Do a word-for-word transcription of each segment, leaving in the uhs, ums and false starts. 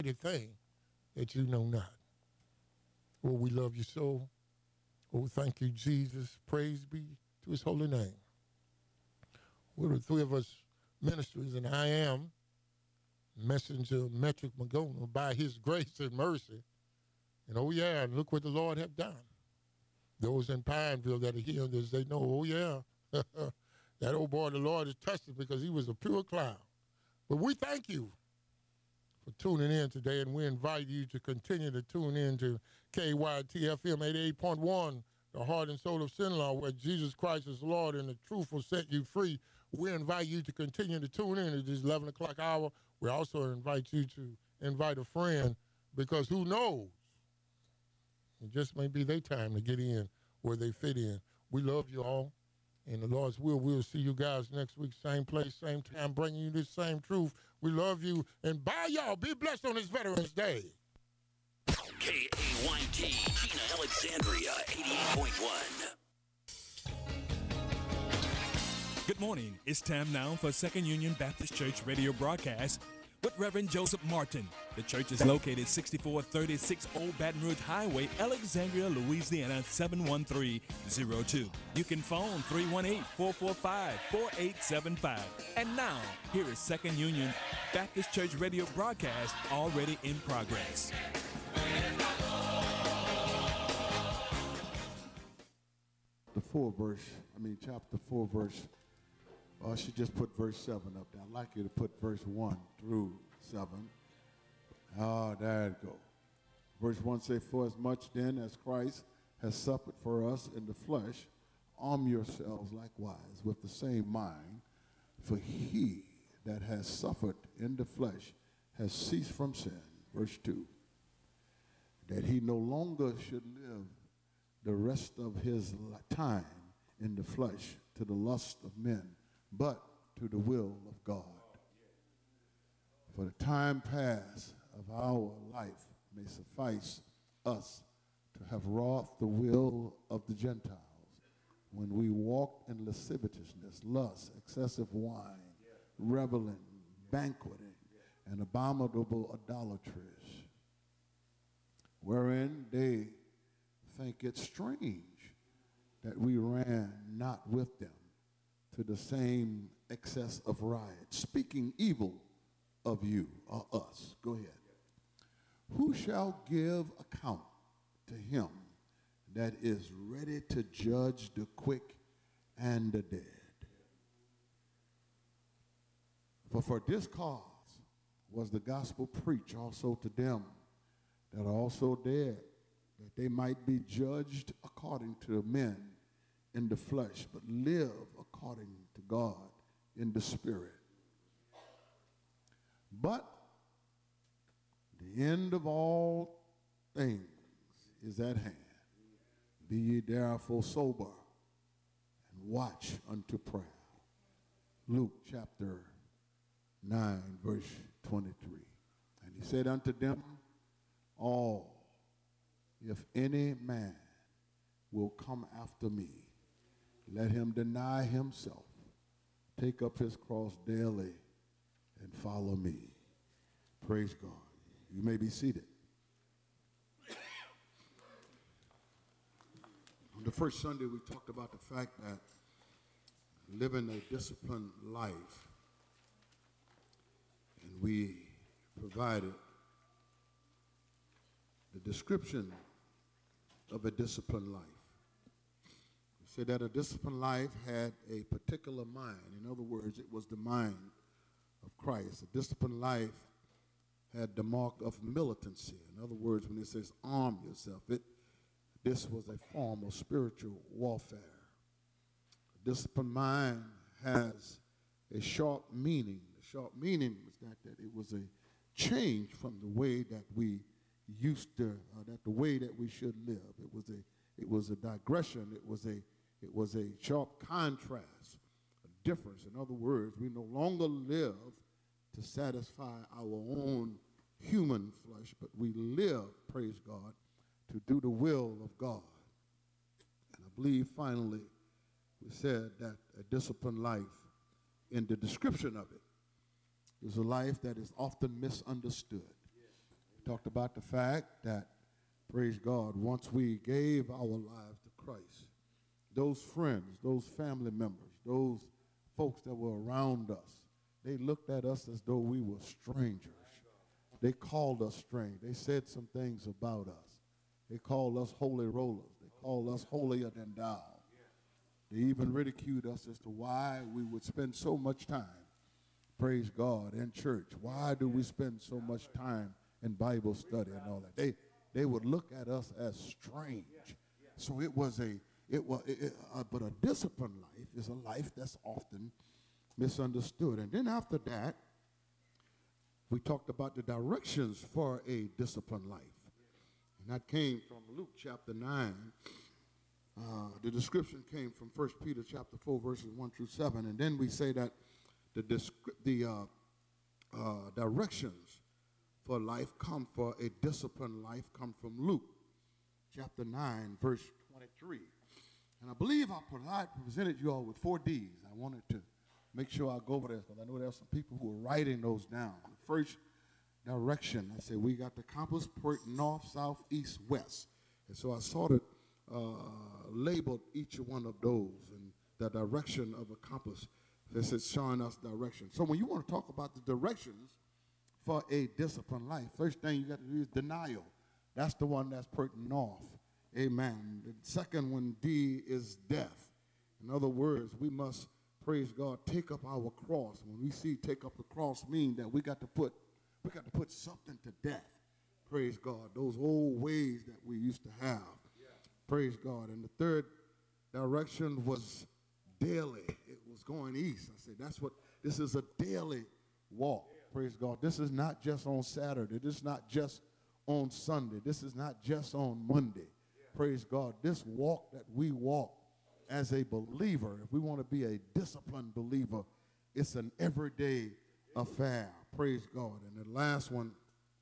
thing that you know not. Oh, we love you so. Oh, thank you, Jesus. Praise be to his holy name. We're the three of us ministers, and I am Messenger Metric Magona by his grace and mercy. And oh, yeah, and look what the Lord have done. Those in Pineville that are here, this, they know, oh, yeah, that old boy, the Lord is tested because he was a pure cloud. But we thank you for tuning in today, and we invite you to continue to tune in to K Y T F M eighty-eight point one, the heart and soul of Sinlaw, where Jesus Christ is Lord and the truth will set you free. We invite you to continue to tune in at this eleven o'clock hour. We also invite you to invite a friend, because who knows? It just may be their time to get in where they fit in. We love you all. In the Lord's will, we'll see you guys next week, same place, same time, bringing you this same truth. We love you. And bye, y'all. Be blessed on this Veterans Day. K A Y T, Gina Alexandria, eighty-eight point one. Good morning. It's time now for Second Union Baptist Church radio broadcast with Reverend Joseph Martin. The church is located sixty-four thirty-six Old Baton Rouge Highway, Alexandria, Louisiana, seven one three zero two. You can phone three one eight, four four five, four eight seven five. And now, here is Second Union Baptist Church radio broadcast already in progress. The four verse, I mean chapter four verse, or I should just put verse seven up there. I'd like you to put verse one through seven. Ah, there it go. Verse one say, for as much then as Christ has suffered for us in the flesh, arm yourselves likewise with the same mind, for he that has suffered in the flesh has ceased from sin. Verse two, that he no longer should live the rest of his time in the flesh to the lust of men, but to the will of God. For the time past of our life may suffice us to have wrought the will of the Gentiles, when we walked in lasciviousness, lust, excessive wine, reveling, banqueting, and abominable idolatries, wherein they think it strange that we ran not with them to the same excess of riot, speaking evil of you or us. Go ahead. Who shall give account to him that is ready to judge the quick and the dead? For for this cause was the gospel preached also to them that are also dead, that they might be judged according to men in the flesh, but live according to God in the spirit. But the end of all things is at hand. Be ye therefore sober and watch unto prayer. Luke chapter nine, verse twenty-three. And he said unto them all, if any man will come after me, let him deny himself, take up his cross daily, and follow me. Praise God. You may be seated. On the first Sunday, we talked about the fact that living a disciplined life, and we provided the description of a disciplined life. We said that a disciplined life had a particular mind. In other words, it was the mind of Christ. A disciplined life had the mark of militancy. In other words, when it says arm yourself, it, this was a form of spiritual warfare. A disciplined mind has a sharp meaning. The sharp meaning was that, that it was a change from the way that we used to, uh, that the way that we should live. It was a, it was a digression. It was a, it was a sharp contrast, a difference. In other words, we no longer live to satisfy our own human flesh, but we live, praise God, to do the will of God. And I believe finally we said that a disciplined life, in the description of it, is a life that is often misunderstood. talked about the fact that, praise God, once we gave our lives to Christ, those friends, those family members, those folks that were around us, they looked at us as though we were strangers. They called us strange. They said some things about us. They called us holy rollers. They called us holier than thou. They even ridiculed us as to why we would spend so much time, praise God, in church. Why do we spend so much time in Bible study and all that? They they would look at us as strange. So it was a it was it, it, uh, but a disciplined life is a life that's often misunderstood. And then after that, we talked about the directions for a disciplined life. And that came from Luke chapter nine. Uh, the description came from First Peter chapter four, verses one through seven. And then we say that the, descri- the uh, uh, directions for life come for a disciplined life come from Luke chapter nine, verse twenty-three. And I believe I provide, presented you all with four D's. I wanted to make sure I go over this because I know there are some people who are writing those down. The first direction, I said we got the compass pointing north, south, east, west. And so I sort of uh, labeled each one of those and the direction of a compass. This is showing us direction. So when you want to talk about the directions for a disciplined life, first thing you got to do is denial. That's the one that's pointing north. Amen. The second one, D, is death. In other words, we must, praise God, take up our cross. When we see take up the cross mean that we got to put we got to put something to death. Praise God. Those old ways that we used to have. Yeah. Praise God. And the third direction was daily. It was going east. I said, that's what, this is a daily walk. Yeah. Praise God. This is not just on Saturday. This is not just on Sunday. This is not just on Monday. Yeah. Praise God. This walk that we walk as a believer, if we want to be a disciplined believer, it's an everyday affair. Praise God. And the last one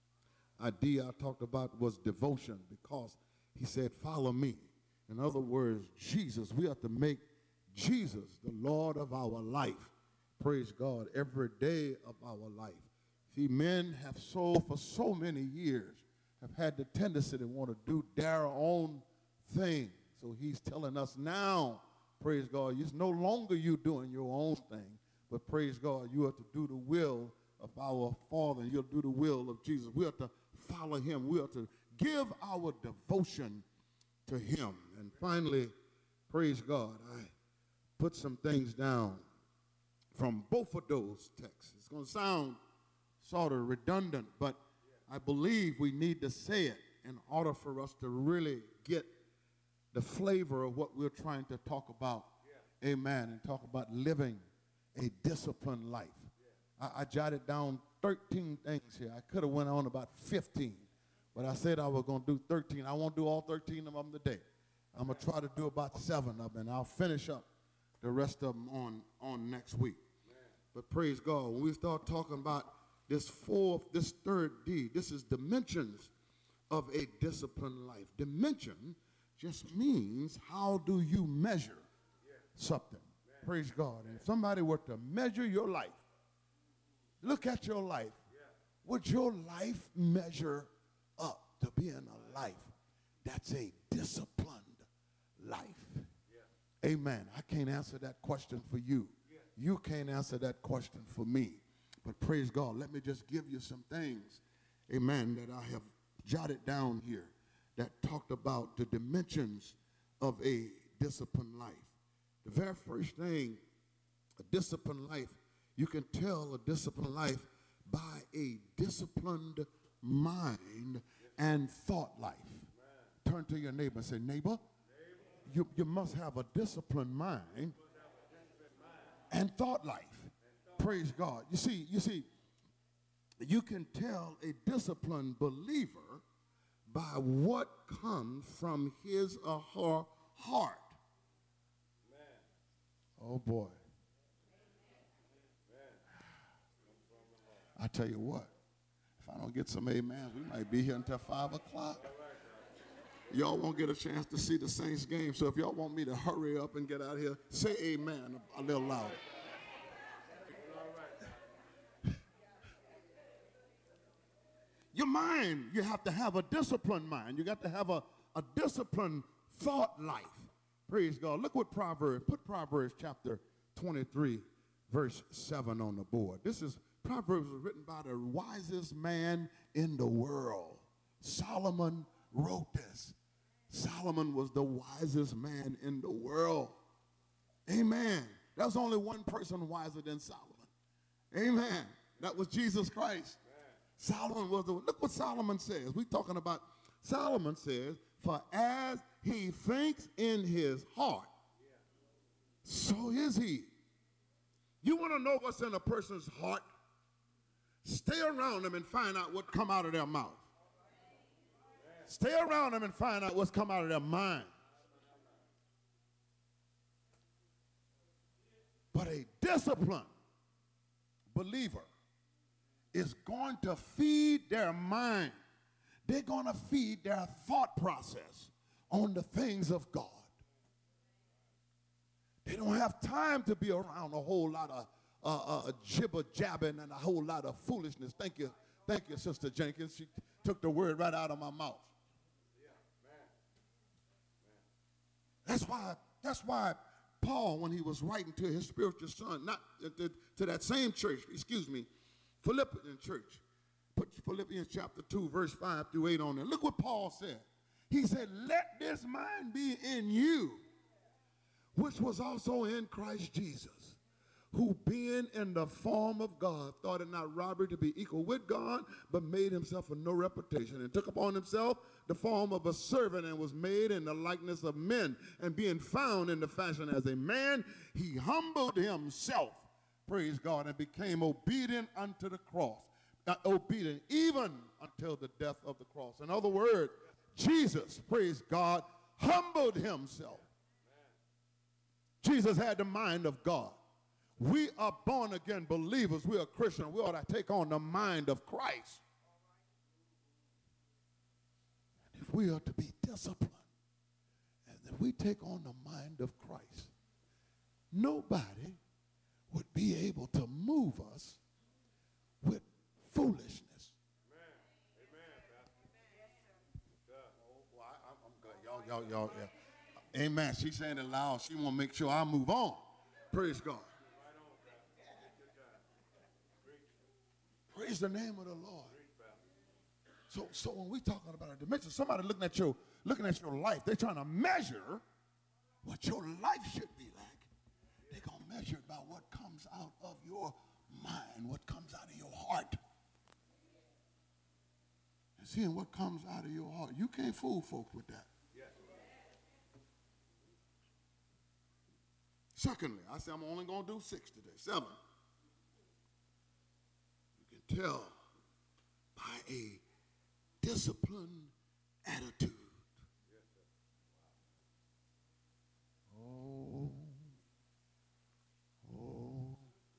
idea I talked about was devotion, because he said, follow me. In other words, Jesus, we have to make Jesus the Lord of our life. Praise God. Every day of our life. See, men have so, for so many years, have had the tendency to want to do their own thing. So he's telling us now, praise God, it's no longer you doing your own thing, but praise God, you have to do the will of our Father, and you'll do the will of Jesus. We have to follow him. We have to give our devotion to him. And finally, praise God, I put some things down from both of those texts. It's going to sound sort of redundant, but I believe we need to say it in order for us to really get the flavor of what we're trying to talk about. Yeah. Amen. And talk about living a disciplined life. Yeah. I, I jotted down thirteen things here. I could have went on about fifteen, but I said I was going to do thirteen. I won't do all thirteen of them today. I'm going to try to do about seven of them, and I'll finish up the rest of them on, on next week. Yeah. But praise God, when we start talking about this fourth, this third D, this is dimensions of a disciplined life. Dimension just means how do you measure yeah. something. Man. Praise God. And if somebody were to measure your life, look at your life, yeah. would your life measure up to being a life that's a disciplined life? Yeah. Amen. I can't answer that question for you. Yeah. You can't answer that question for me. But praise God, let me just give you some things, amen, that I have jotted down here that talked about the dimensions of a disciplined life. The very first thing, a disciplined life, you can tell a disciplined life by a disciplined mind and thought life. Turn to your neighbor and say, neighbor, you, you must have a disciplined mind and thought life. Praise God. You see, you see, you can tell a disciplined believer by what comes from his or her heart. Amen. Oh boy. Amen. I tell you what, if I don't get some amens, we might be here until five o'clock. Y'all won't get a chance to see the Saints game, so if y'all want me to hurry up and get out of here, say amen a little louder. Your mind, you have to have a disciplined mind. You got to have a, a disciplined thought life. Praise God. Look what Proverbs, put Proverbs chapter twenty-three, verse seven on the board. This is, Proverbs was written by the wisest man in the world. Solomon wrote this. Solomon was the wisest man in the world. Amen. There's only one person wiser than Solomon. Amen. That was Jesus Christ. Solomon was the, look what Solomon says. We're talking about, Solomon says, for as he thinks in his heart, so is he. You want to know what's in a person's heart? Stay around them and find out what come out of their mouth. Stay around them and find out what's come out of their mind. But a disciplined believer is going to feed their mind. They're going to feed their thought process on the things of God. They don't have time to be around a whole lot of uh, uh, jibber jabbing and a whole lot of foolishness. Thank you, thank you, Sister Jenkins. She took the word right out of my mouth. That's why. That's why Paul, when he was writing to his spiritual son, not to, to that same church, excuse me, Philippians church, put Philippians chapter two, verse five through eight on there. Look what Paul said. He said, "Let this mind be in you, which was also in Christ Jesus, who being in the form of God, thought it not robbery to be equal with God, but made himself of no reputation, and took upon himself the form of a servant, and was made in the likeness of men. And being found in the fashion as a man, he humbled himself," praise God, "and became obedient unto the cross." Uh, obedient even until the death of the cross. In other words, Jesus, praise God, humbled himself. Jesus had the mind of God. We are born again believers. We are Christian. We ought to take on the mind of Christ. And if we are to be disciplined, and if we take on the mind of Christ, nobody would be able to move us with foolishness. Oh, I, I'm good. Y'all, y'all, y'all, yeah. Amen. She's saying it loud. She want to make sure I move on. Praise God. Praise the name of the Lord. So, so when we talking about a dimension, somebody looking at your looking at your life, they're trying to measure what your life should be like. They're gonna measure it by what comes out of your mind, what comes out of your heart. And seeing what comes out of your heart, you can't fool folks with that. Secondly, I said I'm only gonna do six today. Seven. You can tell by a disciplined attitude. Oh, oh.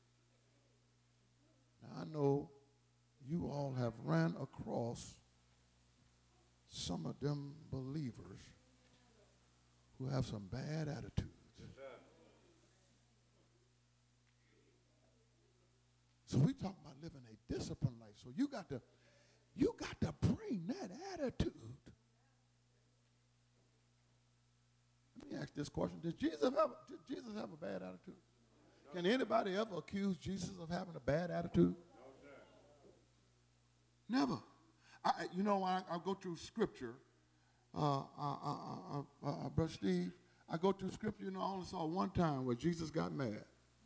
Now I know you all have ran across some of them believers who have some bad attitudes. So we talk about living a disciplined life. So you got to, you got to bring that attitude. Let me ask this question: Did Jesus have, did Jesus have a bad attitude? Can anybody ever accuse Jesus of having a bad attitude? Never. I, you know, I, I go through Scripture. Uh, uh, uh, uh, uh, uh, Brother Steve, I go through Scripture. You know, I only saw one time where Jesus got mad.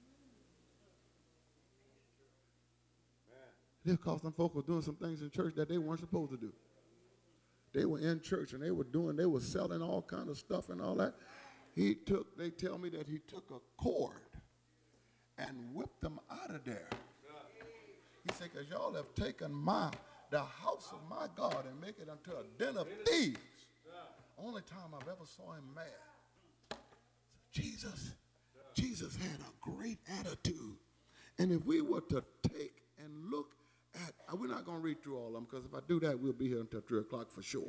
Because some folk were doing some things in church that they weren't supposed to do. They were in church and they were doing, they were selling all kind of stuff and all that. He took, they tell me that he took a cord and whipped them out of there. He said, because y'all have taken my, the house of my God and make it unto a den of thieves. Only time I've ever saw him mad. So Jesus, Jesus had a great attitude. And if we were to take and look at, we're not going to read through all of them, because if I do that, we'll be here until three o'clock for sure.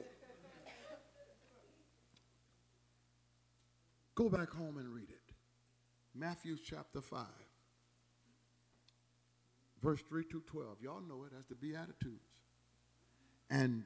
Go back home and read it. Matthew chapter five, verse three to twelve. Y'all know it as the Beatitudes. And